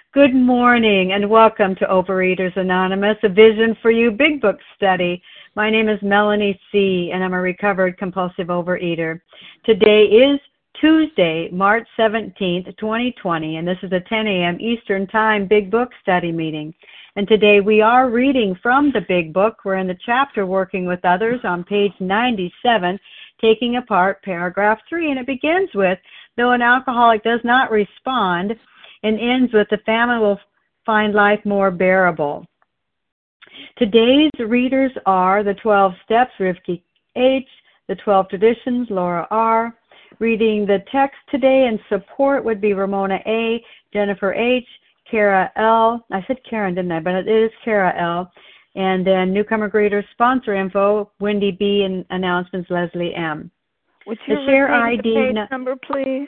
Good morning and welcome to Overeaters Anonymous, a Vision for You Big Book study. My name is Melanie C. and I'm a recovered compulsive overeater. Today is Tuesday, March 17th, 2020, and this is a 10 a.m. Eastern Time Big Book study meeting. And today we are reading from the Big Book. We're in the chapter Working with Others on page 97, taking apart paragraph 3, and it begins with, though an alcoholic does not respond, and ends with, the family will find life more bearable. Today's readers are the 12 Steps, Rivki H., the 12 Traditions, Laura R. Reading the text today in support would be Ramona A., Jennifer H., Kara L. I said Karen, didn't I? But it is Kara L. And then newcomer greeter sponsor info, Wendy B., and announcements, Leslie M. Would you repeat the page number, please?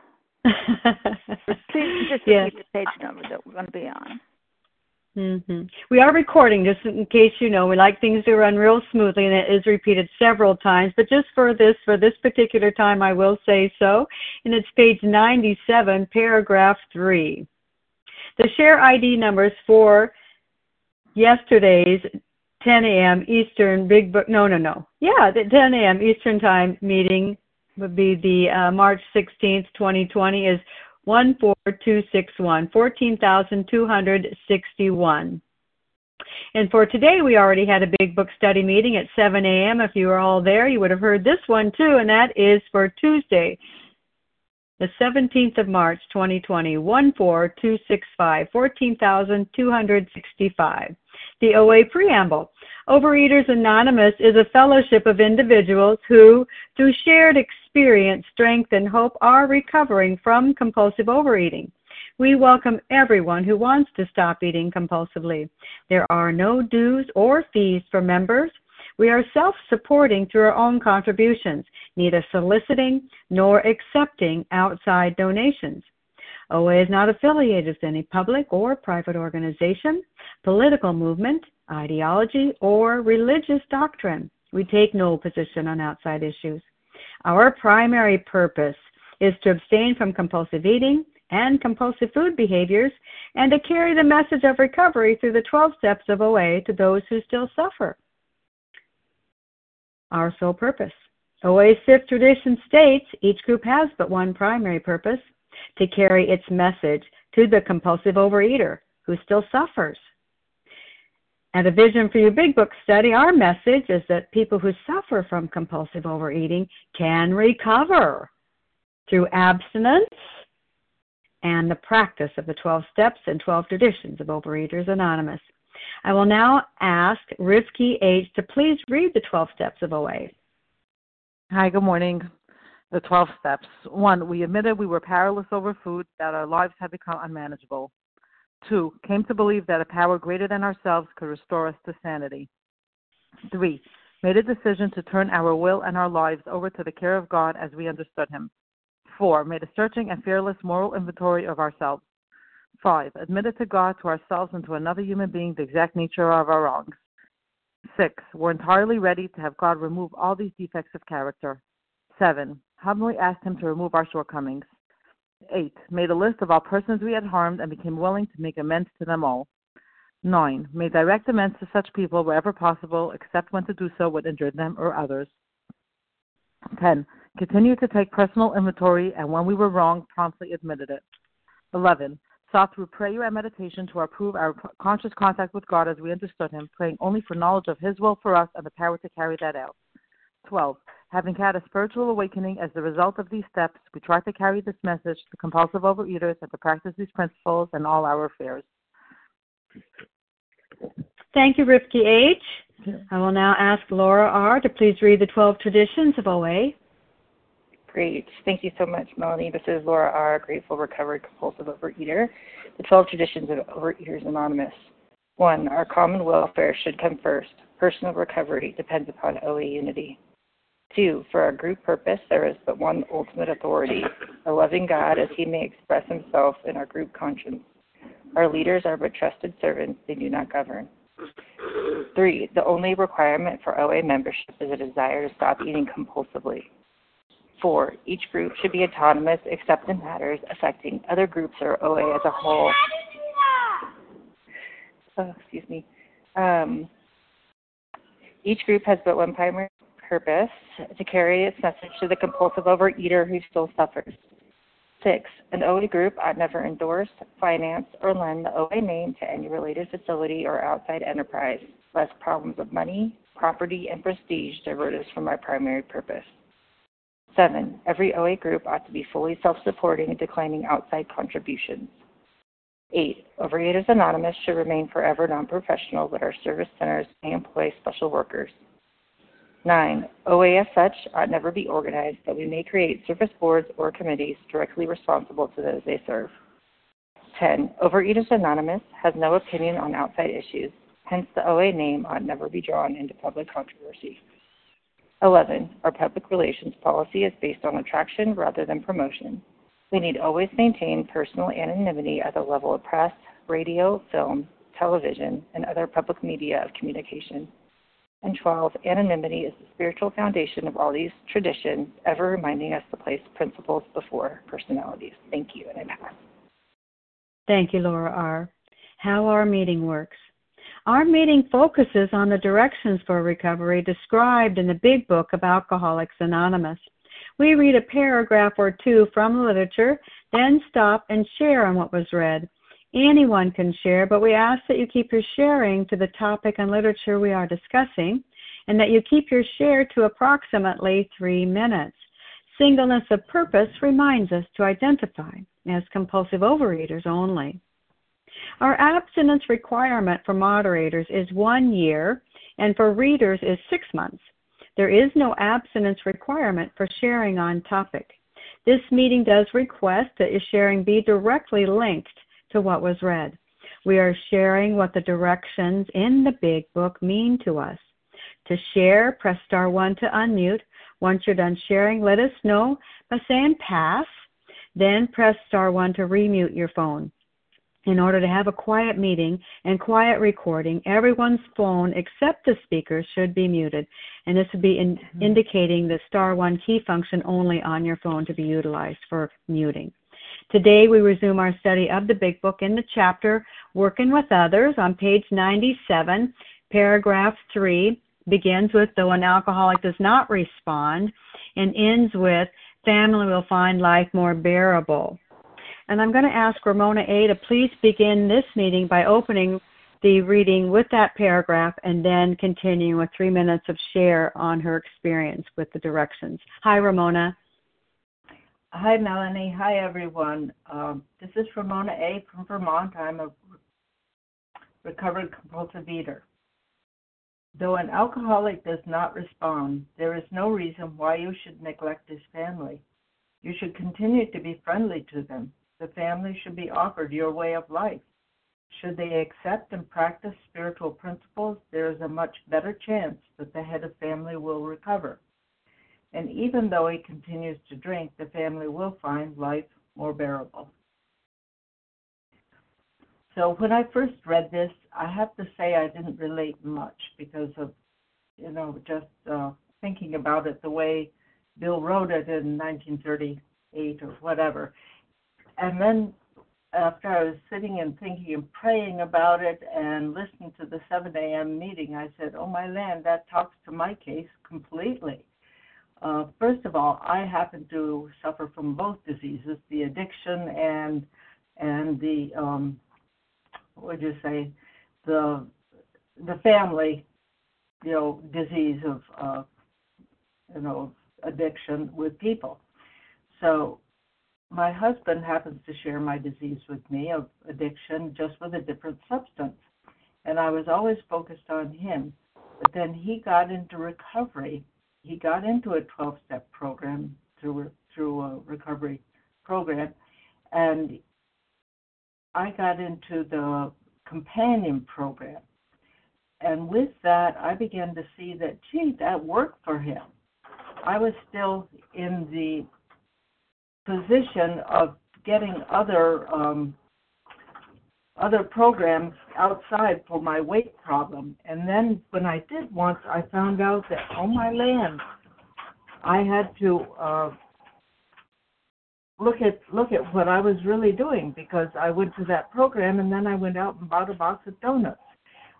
Please just repeat the page number that we're going to be on. We are recording, just in case you know. We like things to run real smoothly, and it is repeated several times. But just for this particular time, I will say so. And it's page 97, paragraph 3. The share ID numbers for yesterday's 10 a.m. Eastern Big Book. The 10 a.m. Eastern Time meeting would be the March 16th, 2020 is 14261, 14,261. And for today, we already had a Big Book study meeting at 7 a.m. If you were all there, you would have heard this one too, and that is for Tuesday, the 17th of March, 2020, 14265, 14,265. The OA Preamble. Overeaters Anonymous is a fellowship of individuals who, through shared experience, strength, and hope, are recovering from compulsive overeating. We welcome everyone who wants to stop eating compulsively. There are no dues or fees for members. We are self-supporting through our own contributions, neither soliciting nor accepting outside donations. OA is not affiliated with any public or private organization, political movement, ideology, or religious doctrine. We take no position on outside issues. Our primary purpose is to abstain from compulsive eating and compulsive food behaviors and to carry the message of recovery through the 12 steps of OA to those who still suffer. Our sole purpose. OA's fifth tradition states each group has but one primary purpose, to carry its message to the compulsive overeater who still suffers. At a Vision for You Big Book study, our message is that people who suffer from compulsive overeating can recover through abstinence and the practice of the 12 steps and 12 traditions of Overeaters Anonymous. I will now ask Rivki H. to please read the 12 steps of OA. Hi, good morning. The 12 steps. 1, we admitted we were powerless over food, that our lives had become unmanageable. 2, came to believe that a power greater than ourselves could restore us to sanity. 3, made a decision to turn our will and our lives over to the care of God as we understood Him. 4, made a searching and fearless moral inventory of ourselves. 5, admitted to God, to ourselves, and to another human being the exact nature of our wrongs. 6, were entirely ready to have God remove all these defects of character. 7, humbly asked Him to remove our shortcomings. 8, made a list of all persons we had harmed and became willing to make amends to them all. 9, made direct amends to such people wherever possible, except when to do so would injure them or others. 10, continued to take personal inventory, and when we were wrong, promptly admitted it. 11, sought through prayer and meditation to improve our conscious contact with God as we understood Him, praying only for knowledge of His will for us and the power to carry that out. 12, having had a spiritual awakening as the result of these steps, we try to carry this message to compulsive overeaters and to practice these principles in all our affairs. Thank you, Rivki H. I will now ask Laura R. to please read the 12 traditions of OA. Great. Thank you so much, Melanie. This is Laura R., grateful, recovered, compulsive overeater. The 12 traditions of Overeaters Anonymous. 1, our common welfare should come first. Personal recovery depends upon OA unity. 2, for our group purpose, there is but one ultimate authority, a loving God as He may express Himself in our group conscience. Our leaders are but trusted servants, they do not govern. 3, the only requirement for OA membership is a desire to stop eating compulsively. 4, each group should be autonomous except in matters affecting other groups or OA as a whole. Each group has but one primary purpose: to carry its message to the compulsive overeater who still suffers. 6, an OA group ought never endorse, finance, or lend the OA name to any related facility or outside enterprise, lest problems of money, property, and prestige divert us from our primary purpose. 7, every OA group ought to be fully self-supporting and declining outside contributions. 8, Overeaters Anonymous should remain forever non-professional, but our service centers may employ special workers. 9, OA as such ought never be organized, but we may create service boards or committees directly responsible to those they serve. 10, Overeaters Anonymous has no opinion on outside issues, hence the OA name ought never be drawn into public controversy. 11, our public relations policy is based on attraction rather than promotion. We need always maintain personal anonymity at the level of press, radio, film, television, and other public media of communication. And 12, anonymity is the spiritual foundation of all these traditions, ever reminding us to place principles before personalities. Thank you, and I pass. Thank you, Laura R. How our meeting works. Our meeting focuses on the directions for recovery described in the Big Book of Alcoholics Anonymous. We read a paragraph or two from the literature, then stop and share on what was read. Anyone can share, but we ask that you keep your sharing to the topic and literature we are discussing, and that you keep your share to approximately 3 minutes. Singleness of purpose reminds us to identify as compulsive overeaters only. Our abstinence requirement for moderators is 1 year, and for readers is 6 months. There is no abstinence requirement for sharing on topic. This meeting does request that your sharing be directly linked to what was read. We are sharing what the directions in the Big Book mean to us. To share, press star 1 to unmute. Once you're done sharing, let us know by saying pass. Then press star 1 to remute your phone. In order to have a quiet meeting and quiet recording, everyone's phone except the speaker should be muted. And this would be indicating the star 1 key function only on your phone to be utilized for muting. Today we resume our study of the Big Book in the chapter Working with Others on page 97. Paragraph 3 begins with, though an alcoholic does not respond, and ends with, family will find life more bearable. And I'm going to ask Ramona A. to please begin this meeting by opening the reading with that paragraph and then continuing with 3 minutes of share on her experience with the directions. Hi, Ramona. Hi, Melanie. Hi, everyone. This is Ramona A. from Vermont. I'm a recovered compulsive eater. Though an alcoholic does not respond, there is no reason why you should neglect his family. You should continue to be friendly to them. The family should be offered your way of life. Should they accept and practice spiritual principles, there is a much better chance that the head of family will recover. And even though he continues to drink, the family will find life more bearable. So when I first read this, I have to say I didn't relate much because of, just thinking about it the way Bill wrote it in 1938 or whatever. And then after I was sitting and thinking and praying about it and listening to the 7 a.m. meeting, I said, oh my land, that talks to my case completely. First of all, I happen to suffer from both diseases, the addiction and the the family, disease of addiction with people. So my husband happens to share my disease with me of addiction, just with a different substance, and I was always focused on him. But then he got into recovery. He got into a 12-step program through a recovery program, and I got into the companion program. And with that, I began to see that, that worked for him. I was still in the position of getting other programs outside for my weight problem. And then when I did once, I found out that, oh my land, I had to look at what I was really doing, because I went to that program and then I went out and bought a box of donuts.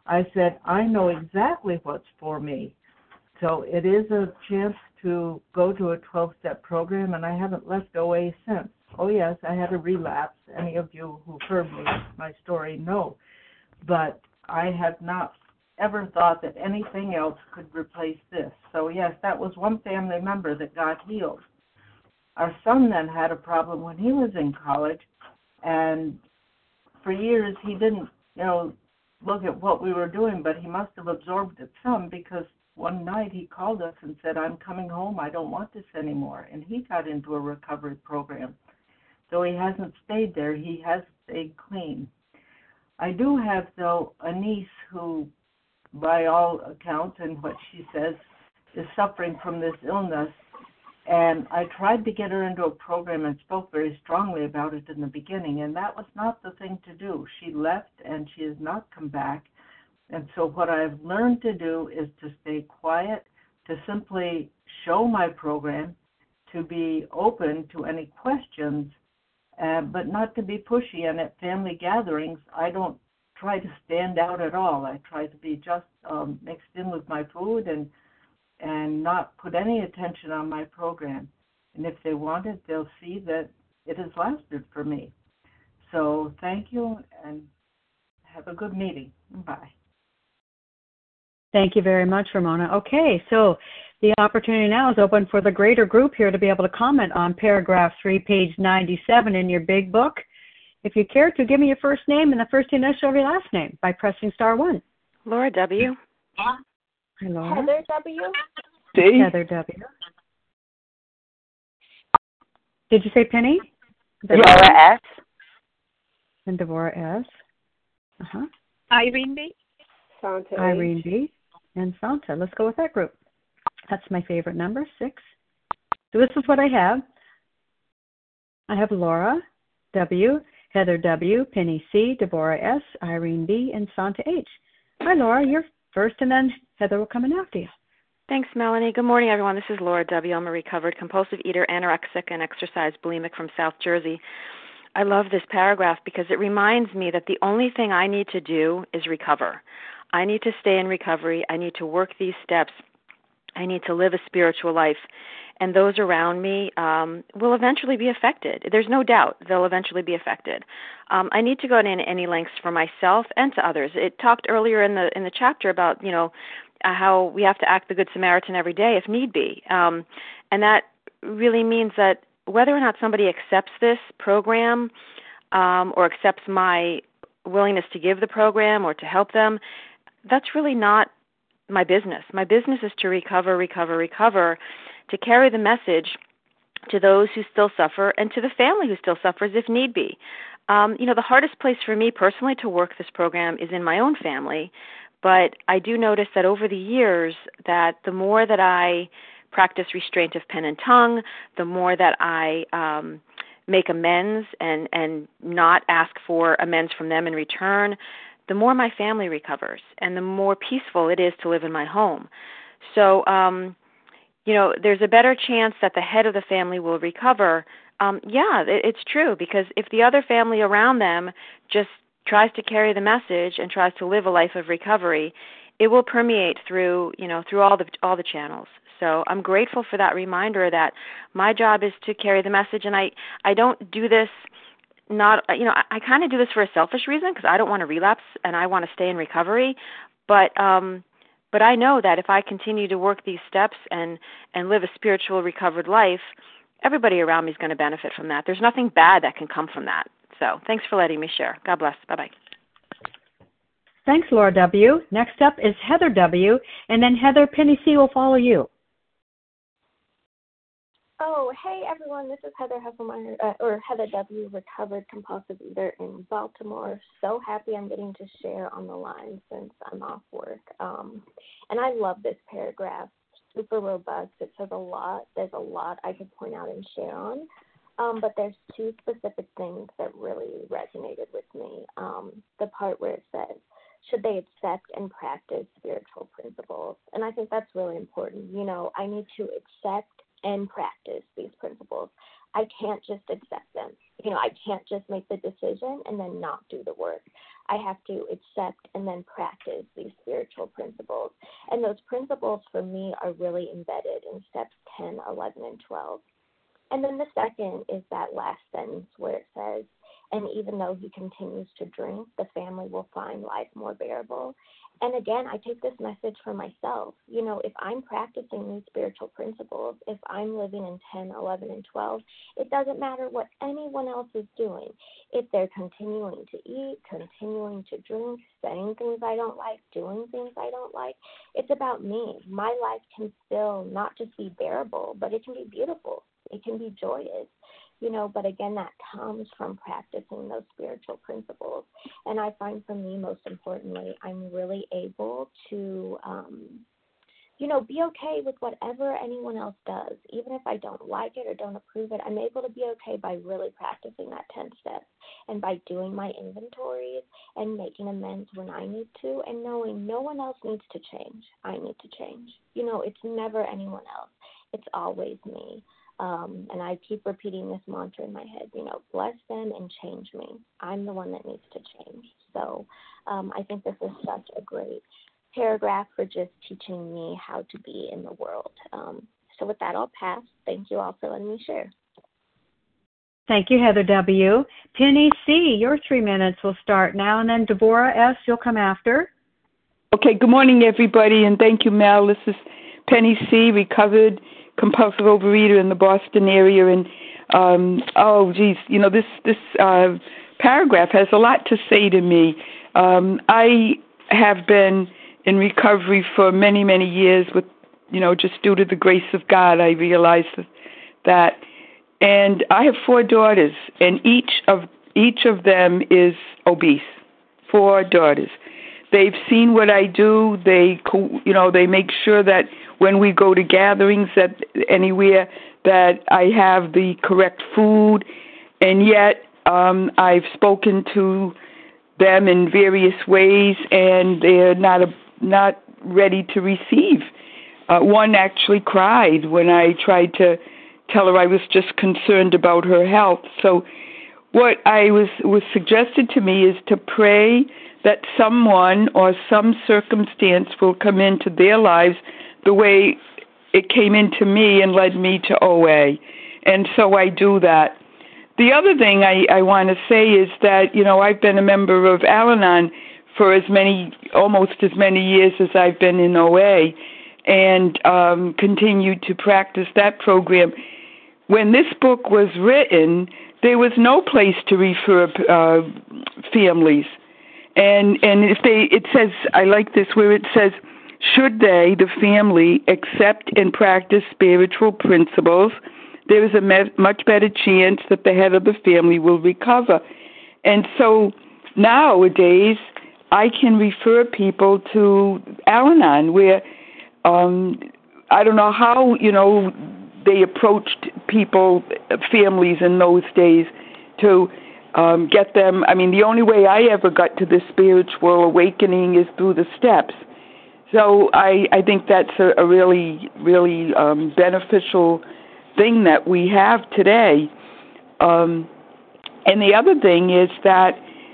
I said, I know exactly what's for me. So it is a chance to go to a 12-step program, and I haven't left OA since. Oh, yes, I had a relapse. Any of you who've heard my story know. But I have not ever thought that anything else could replace this. So, yes, that was one family member that got healed. Our son then had a problem when he was in college, and for years he didn't, look at what we were doing, but he must have absorbed it some, because one night he called us and said, I'm coming home, I don't want this anymore. And he got into a recovery program. Though he hasn't stayed there, he has stayed clean. I do have, though, a niece who, by all accounts and what she says, is suffering from this illness. And I tried to get her into a program and spoke very strongly about it in the beginning, and that was not the thing to do. She left, and she has not come back. And so what I've learned to do is to stay quiet, to simply show my program, to be open to any questions, but not to be pushy. And at family gatherings, I don't try to stand out at all. I try to be just mixed in with my food and not put any attention on my program. And if they want it, they'll see that it has lasted for me. So thank you, and have a good meeting. Bye. Thank you very much, Ramona. Okay, so the opportunity now is open for the greater group here to be able to comment on paragraph 3, page 97 in your big book. If you care to, give me your first name and the first initial of your last name by pressing star 1. Laura W. Hi, Laura. Heather W. D. Heather W. Did you say Penny? Deborah S. And Deborah S. Irene B. Santa Irene H. B. And Santa. Let's go with that group. That's my favorite number, 6. So this is what I have. I have Laura W., Heather W., Penny C., Deborah S., Irene B., and Santa H. Hi, Laura. You're first, and then Heather will come in after you. Thanks, Melanie. Good morning, everyone. This is Laura W. I'm a recovered compulsive eater, anorexic, and exercise bulimic from South Jersey. I love this paragraph because it reminds me that the only thing I need to do is recover. I need to stay in recovery. I need to work these steps. I need to live a spiritual life. And those around me will eventually be affected. There's no doubt they'll eventually be affected. I need to go to any lengths for myself and to others. It talked earlier in the chapter about, how we have to act the Good Samaritan every day if need be. And that really means that whether or not somebody accepts this program or accepts my willingness to give the program or to help them, that's really not my business. My business is to recover, to carry the message to those who still suffer and to the family who still suffers if need be. The hardest place for me personally to work this program is in my own family, but I do notice that over the years that the more that I practice restraint of pen and tongue, the more that I make amends and not ask for amends from them in return, the more my family recovers and the more peaceful it is to live in my home. So, there's a better chance that the head of the family will recover. It's true, because if the other family around them just tries to carry the message and tries to live a life of recovery, it will permeate through all the channels. So I'm grateful for that reminder that my job is to carry the message, and I don't do this I kind of do this for a selfish reason because I don't want to relapse and I want to stay in recovery, but I know that if I continue to work these steps and live a spiritual recovered life, everybody around me is going to benefit from that. There's nothing bad that can come from that. So thanks for letting me share. God bless. Bye-bye. Thanks, Laura W. Next up is Heather W., and then Heather Penny C. will follow you. Oh, hey everyone, this is Heather Hesselmeyer, or Heather W., recovered compulsive eater in Baltimore. So happy I'm getting to share on the line since I'm off work. And I love this paragraph, super robust. It says a lot. There's a lot I could point out and share on. But there's 2 specific things that really resonated with me. The part where it says, should they accept and practice spiritual principles? And I think that's really important. I need to accept and practice these principles. I can't just accept them. I can't just make the decision and then not do the work. I have to accept and then practice these spiritual principles. And those principles for me are really embedded in steps 10, 11, and 12. And then the second is that last sentence where it says, and even though he continues to drink, the family will find life more bearable. And again, I take this message for myself. If I'm practicing these spiritual principles, if I'm living in 10, 11, and 12, it doesn't matter what anyone else is doing. If they're continuing to eat, continuing to drink, saying things I don't like, doing things I don't like, it's about me. My life can still not just be bearable, but it can be beautiful. It can be joyous. But again, that comes from practicing those spiritual principles. And I find for me, most importantly, I'm really able to, be okay with whatever anyone else does. Even if I don't like it or don't approve it, I'm able to be okay by really practicing that 10 steps and by doing my inventories and making amends when I need to and knowing no one else needs to change. I need to change. It's never anyone else. It's always me. And I keep repeating this mantra in my head, bless them and change me. I'm the one that needs to change. So I think this is such a great paragraph for just teaching me how to be in the world. So with that, I'll pass. Thank you all for letting me share. Thank you, Heather W. Penny C., your 3 minutes will start now, and then Deborah S., you'll come after. Okay, good morning, everybody, and thank you, Mel. This is Penny C., recovered compulsive overeater in the Boston area, and this paragraph has a lot to say to me. I have been in recovery for many, many years with, just due to the grace of God, I realized that. And I have 4 daughters, and each of them is obese. 4 daughters. They've seen what I do. They make sure that when we go to gatherings anywhere that I have the correct food, and yet I've spoken to them in various ways, and they're not ready to receive. One actually cried when I tried to tell her I was just concerned about her health. So what was suggested to me is to pray that someone or some circumstance will come into their lives the way it came into me and led me to OA. And so I do that. The other thing I want to say is that, I've been a member of Al-Anon for almost as many years as I've been in OA, and continued to practice that program. When this book was written, there was no place to refer families. And it says, I like this, where it says, should they, the family, accept and practice spiritual principles, there is a much better chance that the head of the family will recover. And so nowadays, I can refer people to Al-Anon, where I don't know how, they approached families in those days to get them. I mean, the only way I ever got to this spiritual awakening is through the steps. So I think that's a really, really beneficial thing that we have today. And the other thing is that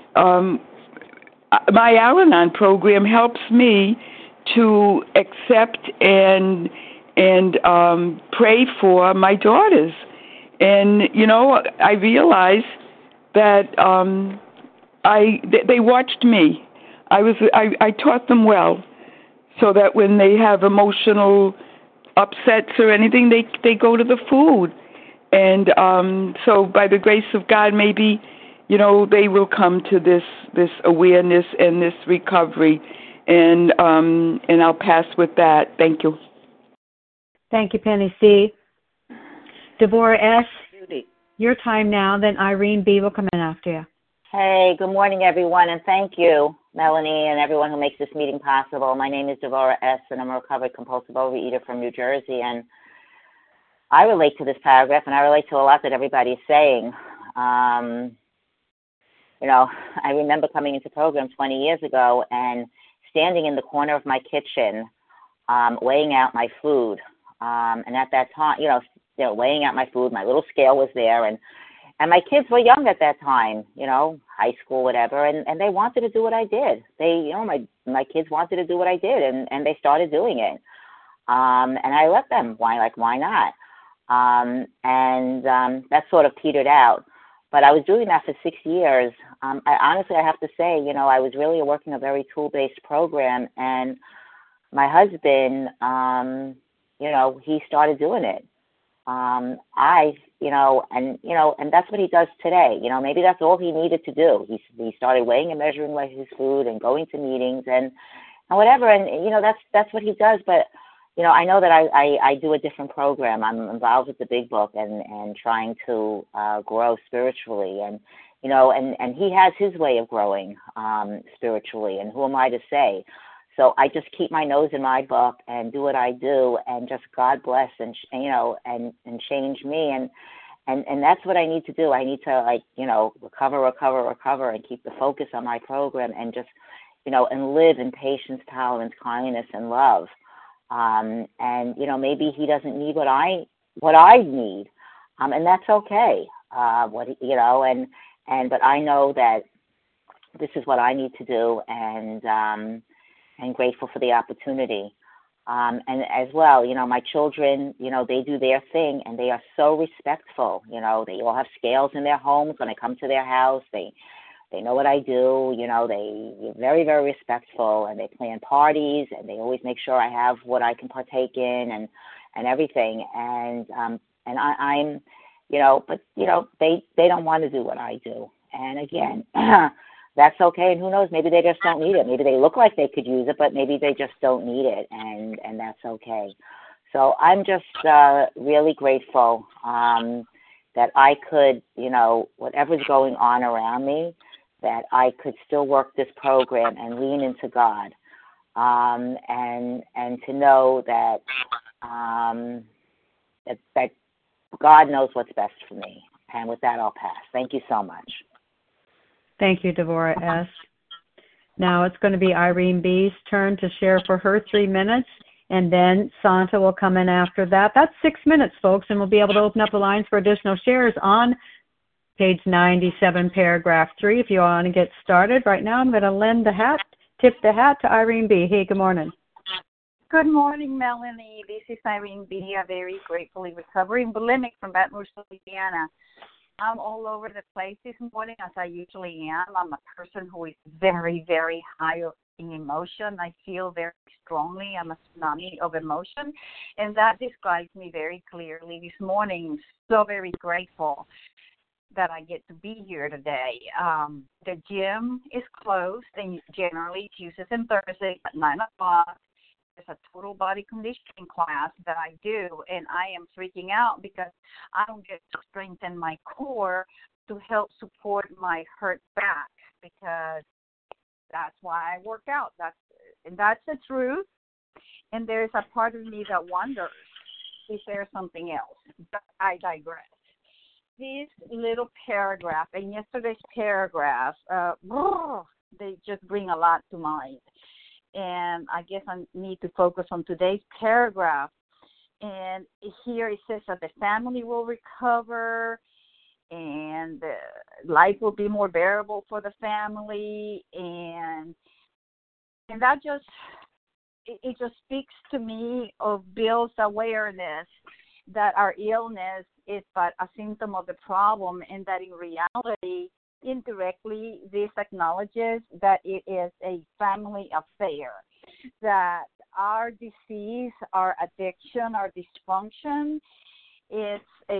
my Al-Anon program helps me to accept and pray for my daughters. And, I realized that they watched me. I taught them well, so that when they have emotional upsets or anything, they go to the food. And so by the grace of God, maybe, they will come to this awareness and this recovery. And I'll pass with that. Thank you. Thank you, Penny C. Deborah S., your time now, then Irene B. will come in after you. Hey, good morning, everyone, and thank you, Melanie, and everyone who makes this meeting possible. My name is Deborah S., and I'm a recovered compulsive overeater from New Jersey, and I relate to this paragraph, and I relate to a lot that everybody's saying. I remember coming into program 20 years ago and standing in the corner of my kitchen, weighing out my food. And at that time, weighing out my food. My little scale was there, and my kids were young at that time, high school, whatever, and they wanted to do what I did. They, my kids wanted to do what I did, and they started doing it. And I let them. Why not? That sort of petered out. But I was doing that for 6 years. I have to say, I was really working a very tool-based program, and my husband, he started doing it. And that's what he does today. Maybe that's all he needed to do. He started weighing and measuring his food and going to meetings and whatever. And, that's what he does. But, I know that I do a different program. I'm involved with the Big Book and trying to grow spiritually. And, and he has his way of growing spiritually. And who am I to say? So I just keep my nose in my book and do what I do, and just God bless and change me, and that's what I need to do. I need to recover, and keep the focus on my program, and just and live in patience, tolerance, kindness, and love. And maybe he doesn't need what I need, and that's okay. But I know that this is what I need to do, and grateful for the opportunity. And as well, my children, they do their thing, and they are so respectful. They all have scales in their homes. When I come to their house, they know what I do. They're very, very respectful, and they plan parties, and they always make sure I have what I can partake in and everything. And I'm, but, they don't want to do what I do. And again, that's okay, and who knows, maybe they just don't need it. Maybe they look like they could use it, but maybe they just don't need it, and that's okay. So I'm just really grateful that I could, whatever's going on around me, that I could still work this program and lean into God, and to know that that God knows what's best for me. And with that, I'll pass. Thank you so much. Thank you, Devorah S. Now it's going to be Irene B.'s turn to share for her 3 minutes, and then Santa will come in after that. That's 6 minutes, folks, and we'll be able to open up the lines for additional shares on page 97, paragraph 3, if you want to get started. Right now, I'm going to tip the hat to Irene B. Hey, good morning. Good morning, Melanie. This is Irene B., a very gratefully recovering bulimic from Baton Rouge, Louisiana. I'm all over the place this morning, as I usually am. I'm a person who is very, very high in emotion. I feel very strongly. I'm a tsunami of emotion, and that describes me very clearly this morning. So very grateful that I get to be here today. The gym is closed, and generally Tuesdays and Thursdays at 9 o'clock. It's a total body conditioning class that I do, and I am freaking out because I don't get to strengthen my core to help support my hurt back, because that's why I work out. That's the truth, and there's a part of me that wonders if there's something else, but I digress. This little paragraph and yesterday's paragraph, they just bring a lot to mind. And I guess I need to focus on today's paragraph. And here it says that the family will recover and life will be more bearable for the family. And that just speaks to me of Bill's awareness that our illness is but a symptom of the problem, and that in reality, indirectly, this acknowledges that it is a family affair, that our disease, our addiction, our dysfunction is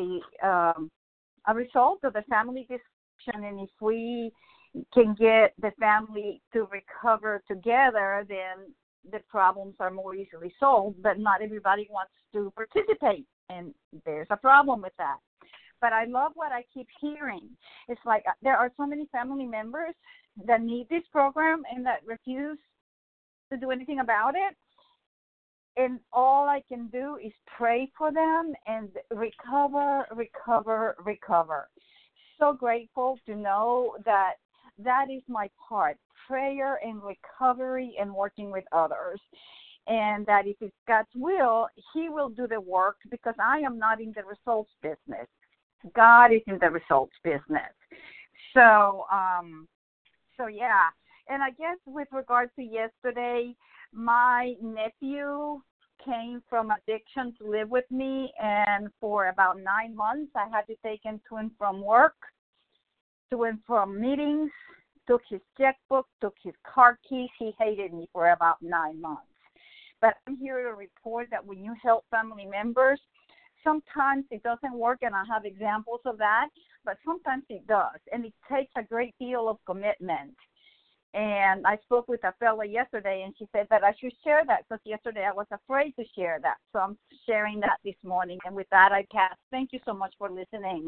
a result of the family dysfunction. And if we can get the family to recover together, then the problems are more easily solved. But not everybody wants to participate, and there's a problem with that. But I love what I keep hearing. It's like there are so many family members that need this program and that refuse to do anything about it. And all I can do is pray for them and recover. So grateful to know that is my part, prayer and recovery and working with others. and that if it's God's will, He will do the work because I am not in the results business. God is in the results business. So yeah. And I guess with regard to yesterday, my nephew came from addiction to live with me, and for about 9 months, I had to take him to and from work, to and from meetings, took his checkbook, took his car keys. He hated me for about 9 months. But I'm here to report that when you help family members, sometimes it doesn't work, and I have examples of that, but sometimes it does, and it takes a great deal of commitment. And I spoke with a fellow yesterday, and she said that I should share that because yesterday I was afraid to share that. So I'm sharing that this morning, and with that, I pass. Thank you so much for listening.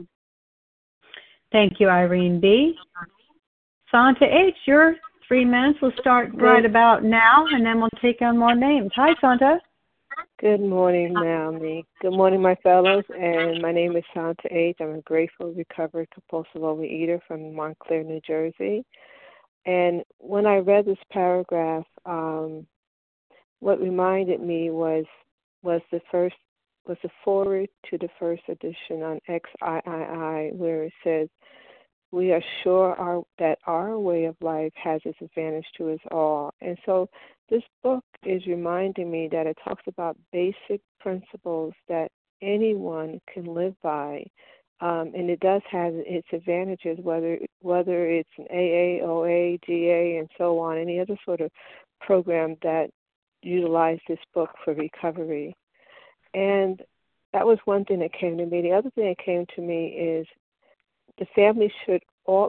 Thank you, Irene B. Santa H., your 3 minutes will start right about now, and then we'll take on more names. Hi, Santa. Good morning, Melanie. Good morning, my fellows, and my name is Santa H. I'm a grateful, recovered, compulsive overeater from Montclair, New Jersey. And when I read this paragraph, what reminded me was the foreword to the first edition on XIII, where it says, "We are sure that our way of life has its advantage to us all." And so this book is reminding me that it talks about basic principles that anyone can live by. And it does have its advantages, whether it's an AA, OA, GA, and so on, any other sort of program that utilize this book for recovery. And that was one thing that came to me. The other thing that came to me is the family should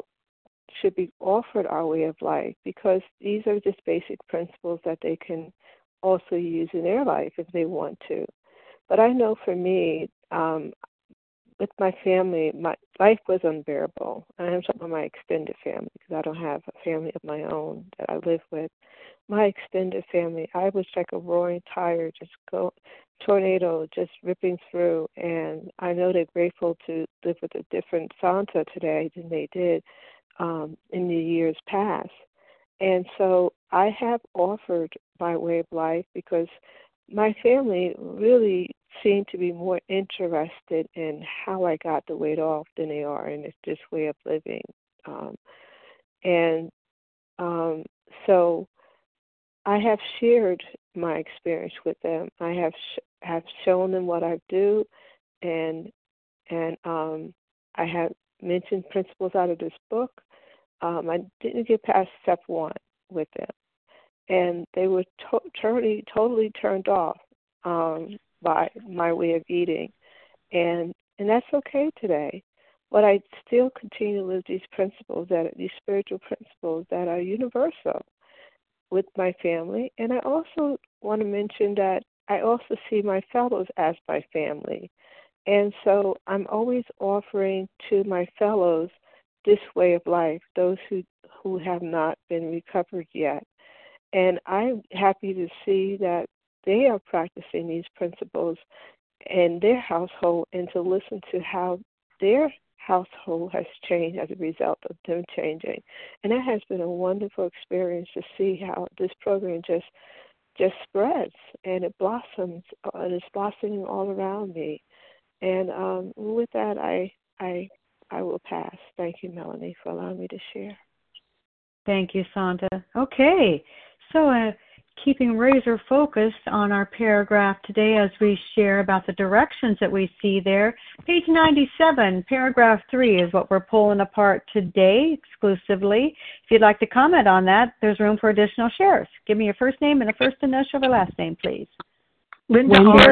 be offered our way of life, because these are just basic principles that they can also use in their life if they want to. But I know for me, with my family, my life was unbearable. And I'm talking about my extended family, because I don't have a family of my own that I live with. My extended family, I was like a roaring tire, tornado just ripping through. And I know they're grateful to live with a different Santa today than they did in the years past. And so I have offered my way of life because my family really seem to be more interested in how I got the weight off than they are in this way of living. So I have shared my experience with them. I have shown them what I do, and I have mentioned principles out of this book. I didn't get past step 1 with them, and they were totally turned off by my way of eating, and that's okay today. But I still continue to live these spiritual principles that are universal with my family. And I also want to mention that I also see my fellows as my family, and so I'm always offering to my fellows this way of life, those who have not been recovered yet. And I'm happy to see that they are practicing these principles in their household, and to listen to how their household has changed as a result of them changing. And that has been a wonderful experience to see how this program just spreads and it blossoms, and it's blossoming all around me. And with that, I will pass. Thank you, Melanie, for allowing me to share. Thank you, Santa. Okay, so keeping razor focused on our paragraph today as we share about the directions that we see there. Page 97, paragraph 3 is what we're pulling apart today exclusively. If you'd like to comment on that, there's room for additional shares. Give me your first name and the first initial of your last name, please. Linda R.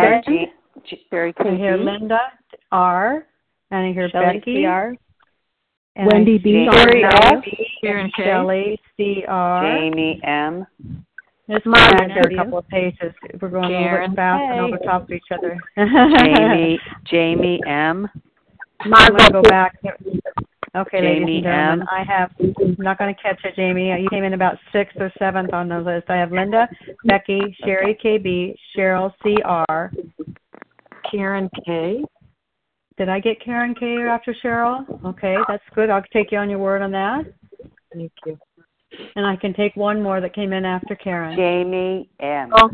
Sherry I hear Linda R. And I hear Becky R. Wendy B. Sherry F. Shelley C.R. Jamie M. There's Margaret here a couple of pages. We're going Karen. a little bit fast and over top of each other. Jamie M. I'm going to go back. Okay, Jamie ladies and gentlemen, M. I'm not going to catch it, Jamie. You came in about 6th or 7th on the list. I have Linda, Becky, Sherry KB, Cheryl C.R. Karen K. Did I get Karen K after Cheryl? Okay, that's good. I'll take you on your word on that. Thank you. And I can take one more that came in after Karen. Jamie M. Oh.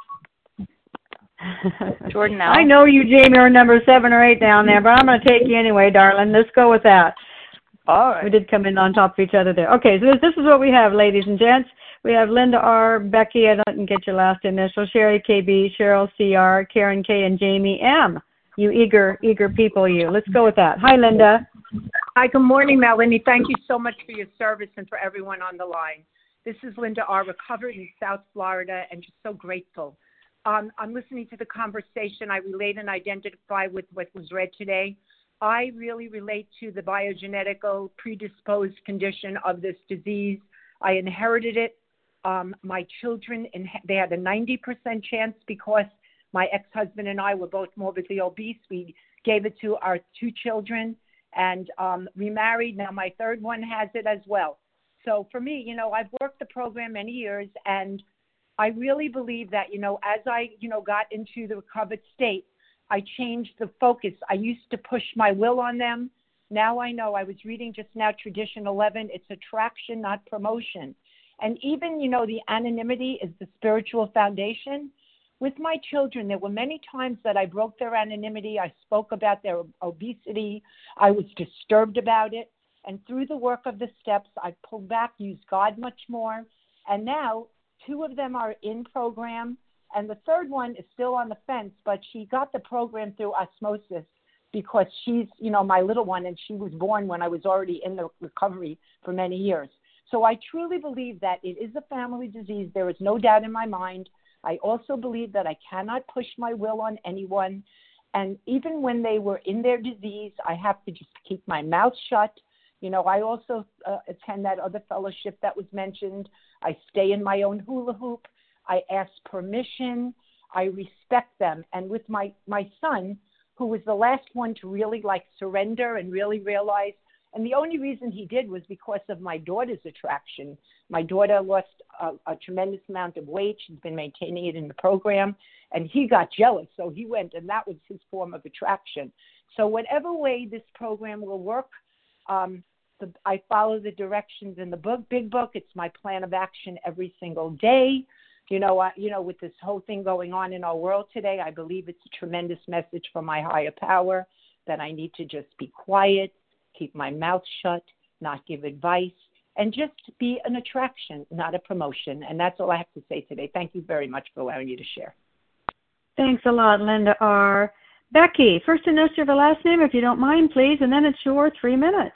Jordan L. I know you, Jamie, are number 7 or 8 down there, but I'm going to take you anyway, darling. Let's go with that. All right. We did come in on top of each other there. Okay, so this is what we have, ladies and gents. We have Linda R., Becky, I didn't get your last initial, Sherry KB, Cheryl CR, Karen K., and Jamie M. You eager people, you. Let's go with that. Hi, Linda. Hi, good morning, Melanie. Thank you so much for your service and for everyone on the line. This is Linda R., recovered in South Florida, and just so grateful. I'm listening to the conversation. I relate and identify with what was read today. I really relate to the biogenetical predisposed condition of this disease. I inherited it. My children, they had a 90% chance because my ex-husband and I were both morbidly obese. We gave it to our 2 children and remarried. Now my third one has it as well. So for me, I've worked the program many years, and I really believe that, as I, got into the recovered state, I changed the focus. I used to push my will on them. Now I know. I was reading just now Tradition 11. It's attraction, not promotion. And even, the anonymity is the spiritual foundation. With my children, there were many times that I broke their anonymity. I spoke about their obesity. I was disturbed about it. And through the work of the steps, I pulled back, used God much more. And now 2 of them are in program. And the third one is still on the fence, but she got the program through osmosis because she's, my little one, and she was born when I was already in the recovery for many years. So I truly believe that it is a family disease. There is no doubt in my mind. I also believe that I cannot push my will on anyone. And even when they were in their disease, I have to just keep my mouth shut. I also attend that other fellowship that was mentioned. I stay in my own hula hoop. I ask permission. I respect them. And with my son, who was the last one to really surrender and really realize, and the only reason he did was because of my daughter's attraction. My daughter lost a tremendous amount of weight. She's been maintaining it in the program, and he got jealous. So he went, and that was his form of attraction. So whatever way this program will work, I follow the directions in the big book. It's my plan of action every single day. With this whole thing going on in our world today, I believe it's a tremendous message from my higher power that I need to just be quiet, keep my mouth shut, not give advice, and just be an attraction, not a promotion. And that's all I have to say today. Thank you very much for allowing me to share. Thanks a lot, Linda R. Becky, first initial of the last name, if you don't mind, please, and then it's your 3 minutes.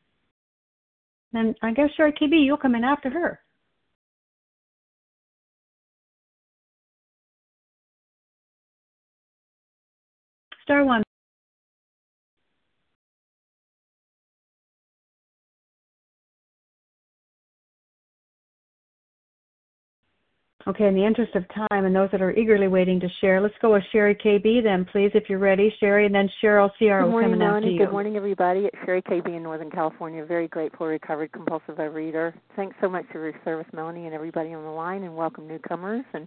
Then I guess, Sherry KB, you'll come in after her. Star 1. Okay, in the interest of time and those that are eagerly waiting to share, let's go with Sherry KB then, please, if you're ready, Sherry, and then Cheryl CR will come in after you. Good morning, everybody. It's Sherry KB in Northern California. Very grateful, recovered compulsive overeater. Thanks so much for your service, Melanie, and everybody on the line, and welcome newcomers. And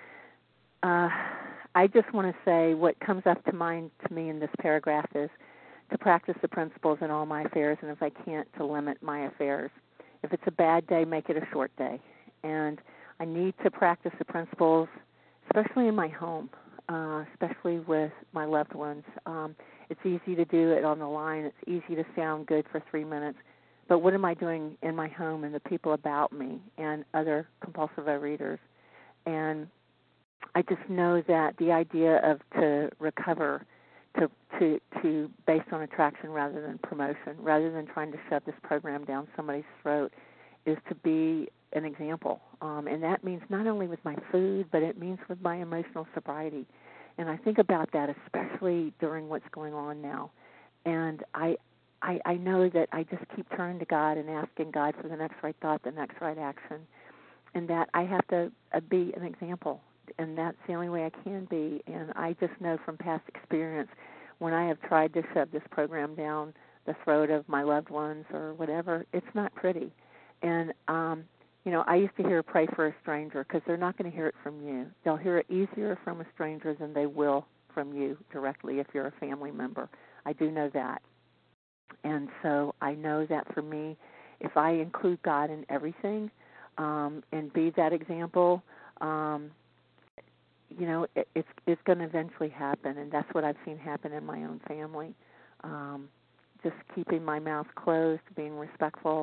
I just want to say what comes up to mind to me in this paragraph is to practice the principles in all my affairs, and if I can't, to limit my affairs. If it's a bad day, make it a short day. And I need to practice the principles, especially in my home, especially with my loved ones. It's easy to do it on the line. It's easy to sound good for 3 minutes. But what am I doing in my home and the people about me and other compulsive overeaters? And I just know that the idea of to recover to based on attraction rather than promotion, rather than trying to shove this program down somebody's throat, is to be an example. And that means not only with my food, but it means with my emotional sobriety. And I think about that especially during what's going on now. And I know that I just keep turning to God and asking God for the next right thought, the next right action, and that I have to be an example. And that's the only way I can be. And I just know from past experience, when I have tried to shove this program down the throat of my loved ones or whatever, it's not pretty. And, I used to hear pray for a stranger because they're not going to hear it from you. They'll hear it easier from a stranger than they will from you directly if you're a family member. I do know that. And so I know that for me, if I include God in everything, and be that example, it's going to eventually happen, and that's what I've seen happen in my own family. Just keeping my mouth closed, being respectful,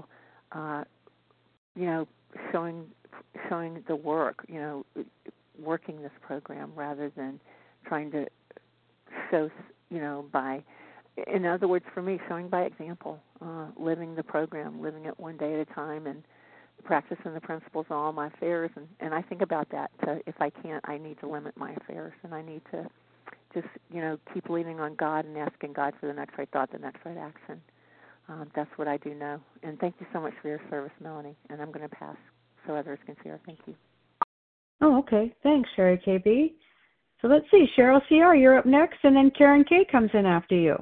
showing the work, working this program rather than trying to show, by, in other words, for me, showing by example, living the program, living it one day at a time, and practicing the principles in all my affairs. And I think about that. If I can't, I need to limit my affairs, and I need to just, keep leaning on God and asking God for the next right thought, the next right action. That's what I do know. And thank you so much for your service, Melanie. And I'm going to pass so others can share. Thank you. Oh, okay. Thanks, Sherry KB. So let's see. Cheryl CR, you're up next, and then Karen K comes in after you.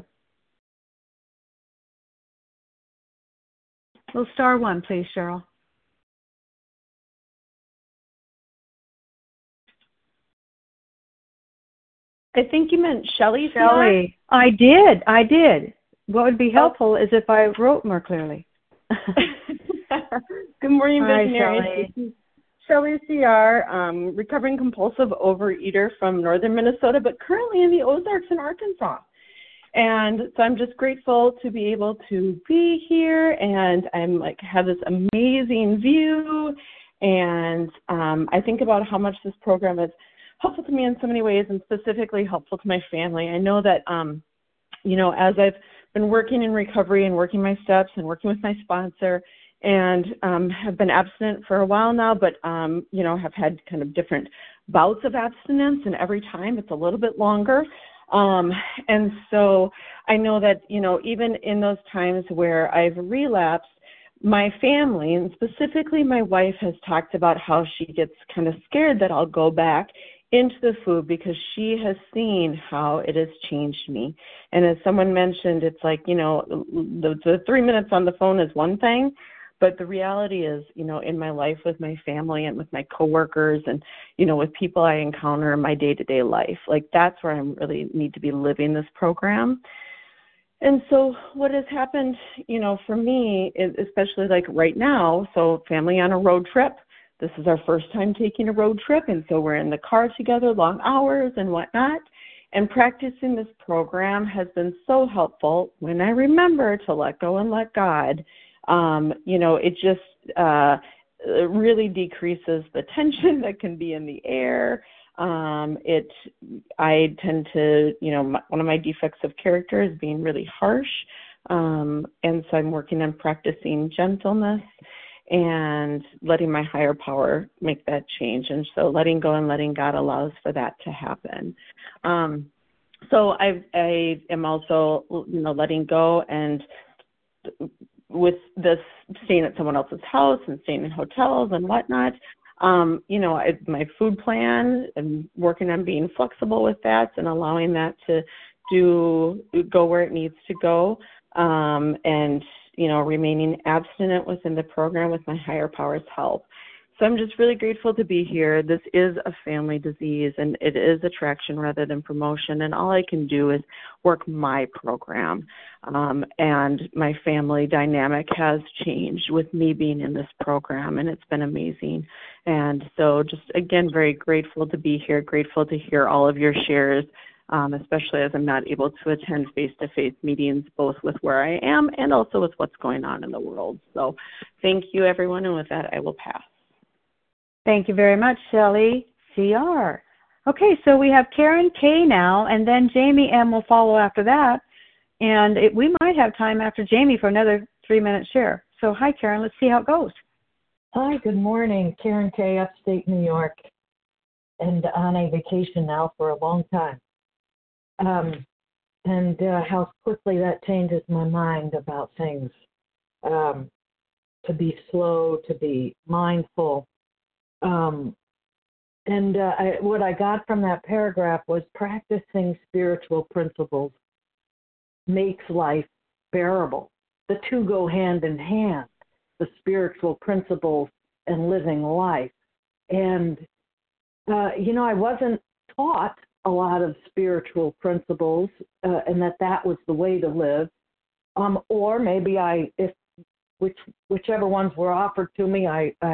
Well, star one, please, Cheryl. I think you meant Shelley. Shelley. I did. What would be helpful is if I wrote more clearly. Good morning, Hi, visionaries. This is Shelley CR, recovering compulsive overeater from northern Minnesota, but currently in the Ozarks in Arkansas. And so I'm just grateful to be able to be here, and I'm have this amazing view. And I think about how much this program is helpful to me in so many ways, and specifically helpful to my family. I know that, as I've been working in recovery and working my steps and working with my sponsor, and have been abstinent for a while now, but, have had kind of different bouts of abstinence, and every time it's a little bit longer. And so I know that, even in those times where I've relapsed, my family, and specifically my wife, has talked about how she gets kind of scared that I'll go back into the food because she has seen how it has changed me. And as someone mentioned, it's like, the 3 minutes on the phone is one thing, but the reality is, in my life with my family and with my coworkers and, with people I encounter in my day-to-day life, that's where I really need to be living this program. And so what has happened, for me, is especially right now, so family on a road trip. This is our first time taking a road trip, and so we're in the car together, long hours and whatnot. And practicing this program has been so helpful when I remember to let go and let God. It just really decreases the tension that can be in the air. I tend to, one of my defects of character is being really harsh. And so I'm working on practicing gentleness and letting my higher power make that change. And so letting go and letting God allows for that to happen. So I am also, letting go, and with this staying at someone else's house and staying in hotels and whatnot, my food plan, and working on being flexible with that and allowing that to go where it needs to go, and remaining abstinent within the program with my higher power's help. So I'm just really grateful to be here. This is a family disease, and it is attraction rather than promotion, and all I can do is work my program. And my family dynamic has changed with me being in this program, and it's been amazing. And so just, again, very grateful to be here, grateful to hear all of your shares, especially as I'm not able to attend face-to-face meetings, both with where I am and also with what's going on in the world. So thank you, everyone, and with that, I will pass. Thank you very much, Shelley CR. Okay, so we have Karen K now, and then Jamie M will follow after that. And we might have time after Jamie for another 3-minute share. So hi, Karen. Let's see how it goes. Hi, good morning. Karen K, upstate New York, and on a vacation now for a long time. And how quickly that changes my mind about things. To be slow, to be mindful. What I got from that paragraph was practicing spiritual principles makes life bearable. The two go hand in hand, the spiritual principles and living life. And, I wasn't taught a lot of spiritual principles, and that was the way to live. Or maybe whichever ones were offered to me, I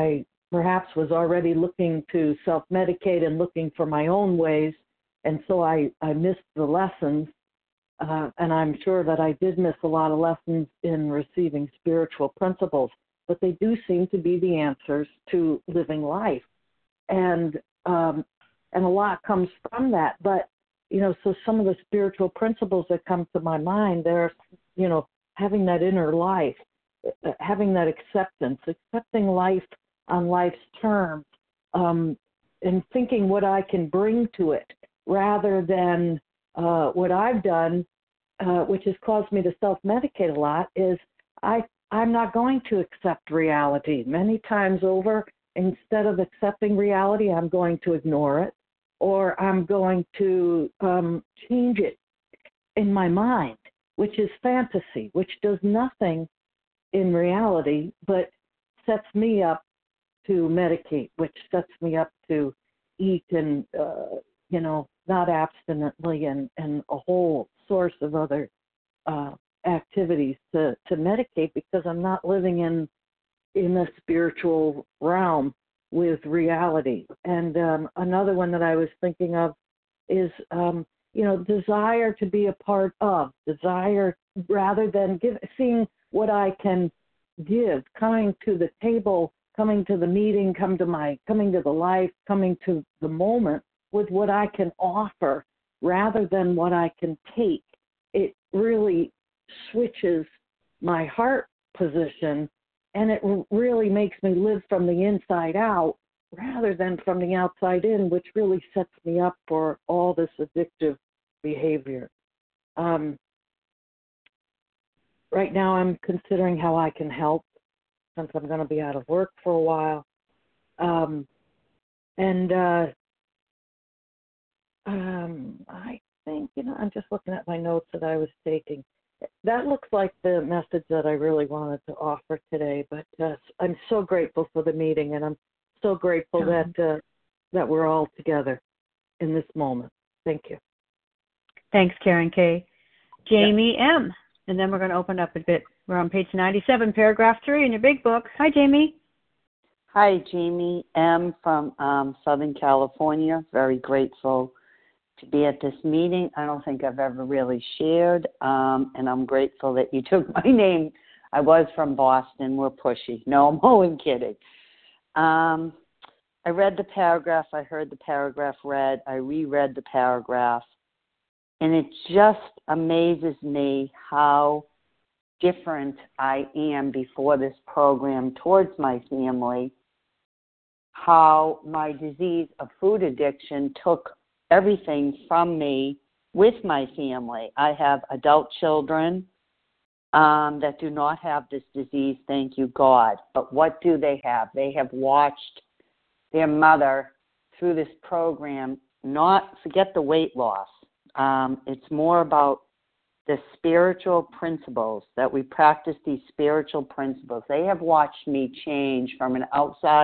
perhaps was already looking to self-medicate and looking for my own ways, and so I missed the lessons. And I'm sure that I did miss a lot of lessons in receiving spiritual principles, but they do seem to be the answers to living life. And a lot comes from that. But, so some of the spiritual principles that come to my mind, they're, having that inner life, having that accepting life on life's terms, and thinking what I can bring to it rather than what I've done, which has caused me to self-medicate a lot, is I'm not going to accept reality. Many times over, instead of accepting reality, I'm going to ignore it, or I'm going to change it in my mind, which is fantasy, which does nothing in reality, but sets me up to medicate, which sets me up to eat and, not abstinently and a whole source of other activities to medicate, because I'm not living in a spiritual realm with reality. And another one that I was thinking of is, desire to be a part of, desire rather than seeing what I can give, coming to the table, coming to the meeting, coming to the life, coming to the moment with what I can offer rather than what I can take. It really switches my heart position, and it really makes me live from the inside out rather than from the outside in, which really sets me up for all this addictive behavior. Right now I'm considering how I can help, since I'm going to be out of work for a while. I think, I'm just looking at my notes that I was taking. That looks like the message that I really wanted to offer today, but I'm so grateful for the meeting, and I'm so grateful that we're all together in this moment. Thank you. Thanks, Karen K. Jamie M. And then we're going to open up a bit. We're on page 97, paragraph 3 in your big book. Hi, Jamie. Hi, Jamie M. from Southern California. Very grateful to be at this meeting. I don't think I've ever really shared, and I'm grateful that you took my name. I was from Boston. We're pushy. No, I'm only kidding. I read the paragraph. I heard the paragraph read. I reread the paragraph. And it just amazes me how different I am before this program towards my family, how my disease of food addiction took everything from me with my family. I have adult children that do not have this disease, thank you, God. But what do they have? They have watched their mother through this program not forget the weight loss. It's more about the spiritual principles, that we practice these spiritual principles. They have watched me change from an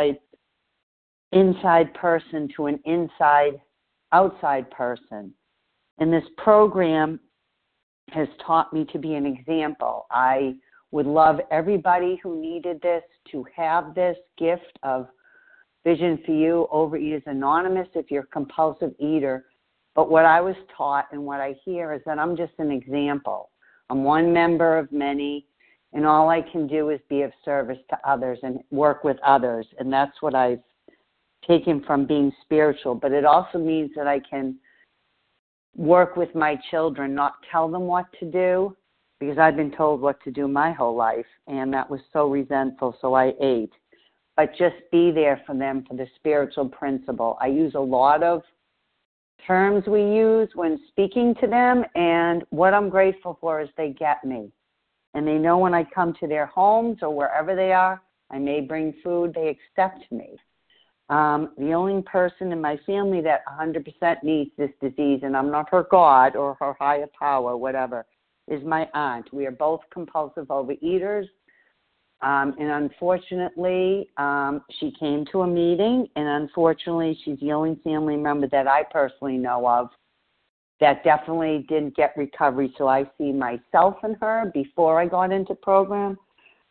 inside person to an outside person. And this program has taught me to be an example. I would love everybody who needed this to have this gift of Vision for You, Overeaters Anonymous, if you're a compulsive eater. But what I was taught and what I hear is that I'm just an example. I'm one member of many, and all I can do is be of service to others and work with others. And that's what I've taken from being spiritual. But it also means that I can work with my children, not tell them what to do, because I've been told what to do my whole life, and that was so resentful, so I ate. But just be there for them for the spiritual principle. I use a lot of terms we use when speaking to them, and what I'm grateful for is they get me. And they know when I come to their homes or wherever they are, I may bring food, they accept me. The only person in my family that 100% needs this disease, and I'm not her God or her higher power, whatever, is my aunt. We are both compulsive overeaters. And unfortunately, she came to a meeting, and unfortunately, she's the only family member that I personally know of that definitely didn't get recovery. So I see myself in her before I got into program.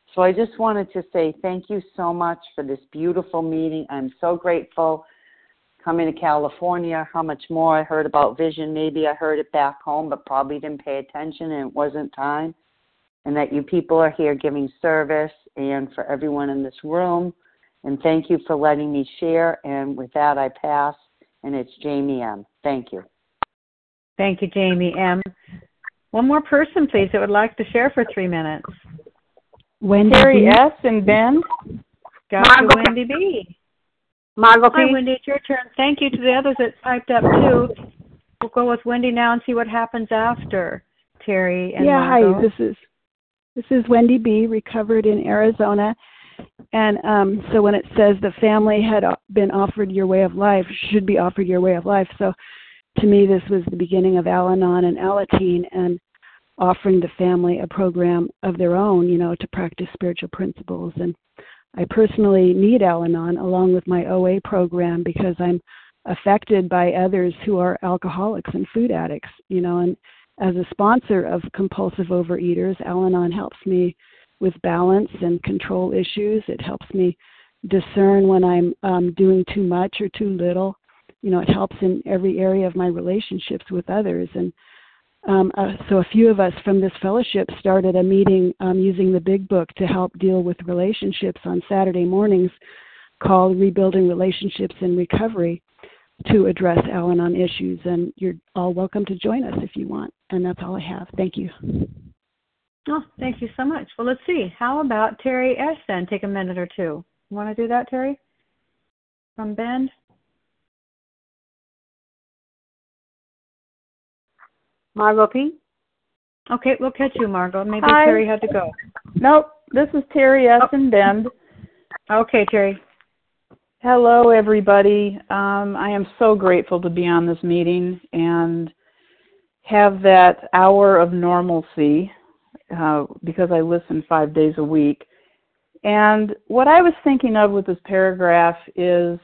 So I just wanted to say thank you so much for this beautiful meeting. I'm so grateful coming to California, how much more I heard about vision. Maybe I heard it back home, but probably didn't pay attention and it wasn't time. And that you people are here giving service, and for everyone in this room. And thank you for letting me share. And with that, I pass, and it's Jamie M. Thank you. Thank you, Jamie M. One more person, please, that would like to share for 3 minutes. Wendy Terry B. S. in Bend. Got you, Wendy B. Margot Hi, P. Wendy, it's your turn. Thank you to the others that typed up, too. We'll go with Wendy now and see what happens after Terry and Margot. Hi, this is Wendy B., recovered in Arizona. And so when it says the family had been offered your way of life, should be offered your way of life. So to me, this was the beginning of Al-Anon and Alateen, and offering the family a program of their own, to practice spiritual principles. And I personally need Al-Anon along with my OA program because I'm affected by others who are alcoholics and food addicts, and as a sponsor of compulsive overeaters, Al-Anon helps me with balance and control issues. It helps me discern when I'm doing too much or too little. It helps in every area of my relationships with others. And so a few of us from this fellowship started a meeting using the Big Book to help deal with relationships on Saturday mornings called Rebuilding Relationships in Recovery to address Al-Anon issues. And you're all welcome to join us if you want. And that's all I have. Thank you. Oh, thank you so much. Well, let's see. How about Terry S. then? Take a minute or two. You want to do that, Terry? From Bend? Margot P. Okay, we'll catch you, Margot. Maybe Hi. Terry had to go. Nope, this is Terry S. in Bend. Okay, Terry. Hello, everybody. I am so grateful to be on this meeting and have that hour of normalcy because I listen 5 days a week. And what I was thinking of with this paragraph is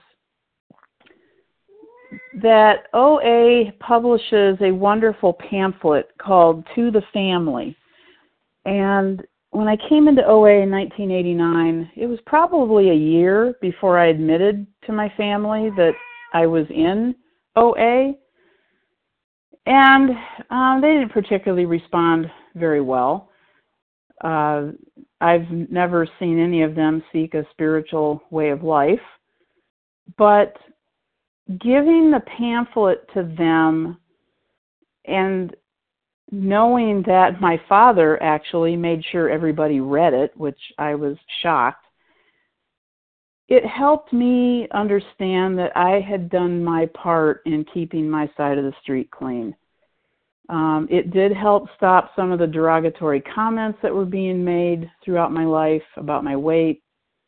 that OA publishes a wonderful pamphlet called To the Family. And when I came into OA in 1989, it was probably a year before I admitted to my family that I was in OA. And they didn't particularly respond very well. I've never seen any of them seek a spiritual way of life. But giving the pamphlet to them and knowing that my father actually made sure everybody read it, which I was shocked, it helped me understand that I had done my part in keeping my side of the street clean. It did help stop some of the derogatory comments that were being made throughout my life about my weight.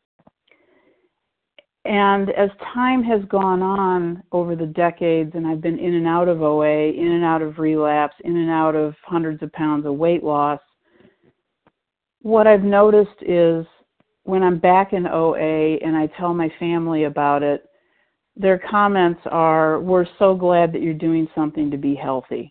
And as time has gone on over the decades, and I've been in and out of OA, in and out of relapse, in and out of hundreds of pounds of weight loss, what I've noticed is when I'm back in OA and I tell my family about it, their comments are, "We're so glad that you're doing something to be healthy."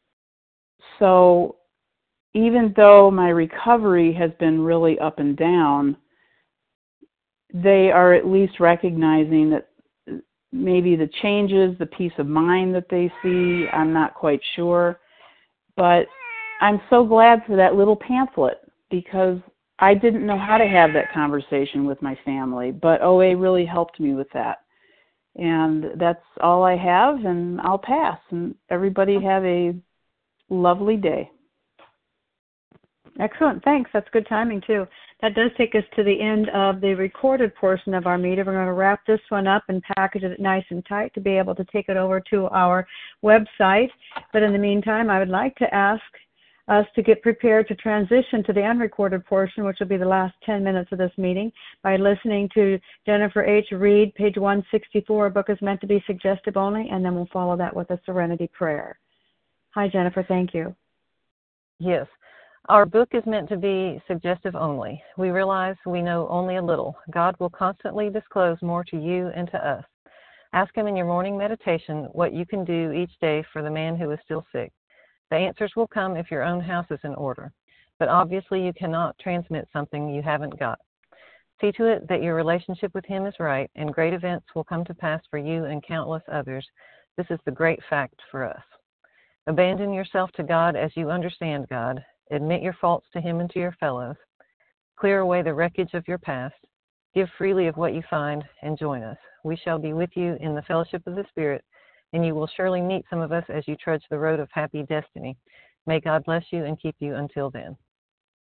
So even though my recovery has been really up and down, they are at least recognizing that maybe the changes, the peace of mind that they see, I'm not quite sure. But I'm so glad for that little pamphlet because I didn't know how to have that conversation with my family, but OA really helped me with that. And that's all I have, and I'll pass. And everybody have a lovely day. Excellent. Thanks. That's good timing, too. That does take us to the end of the recorded portion of our meeting. We're going to wrap this one up and package it nice and tight to be able to take it over to our website. But in the meantime, I would like to ask us to get prepared to transition to the unrecorded portion, which will be the last 10 minutes of this meeting, by listening to Jennifer H. Reed, page 164. Our book is meant to be suggestive only, and then we'll follow that with a serenity prayer. Hi, Jennifer. Thank you. Yes. Our book is meant to be suggestive only. We realize we know only a little. God will constantly disclose more to you and to us. Ask Him in your morning meditation what you can do each day for the man who is still sick. The answers will come if your own house is in order. but obviously you cannot transmit something you haven't got. See to it that your relationship with Him is right, and great events will come to pass for you and countless others. This is the great fact for us. Abandon yourself to God as you understand God. Admit your faults to Him and to your fellows. Clear away the wreckage of your past. Give freely of what you find, and join us. We shall be with you in the fellowship of the Spirit, and you will surely meet some of us as you trudge the road of happy destiny. May God bless you and keep you until then.